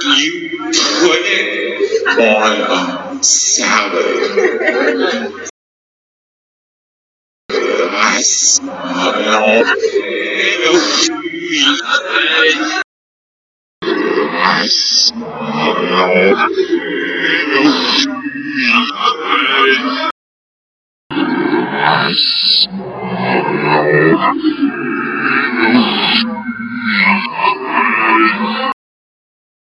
You put it on a salad. I smell it. I smell it. I smell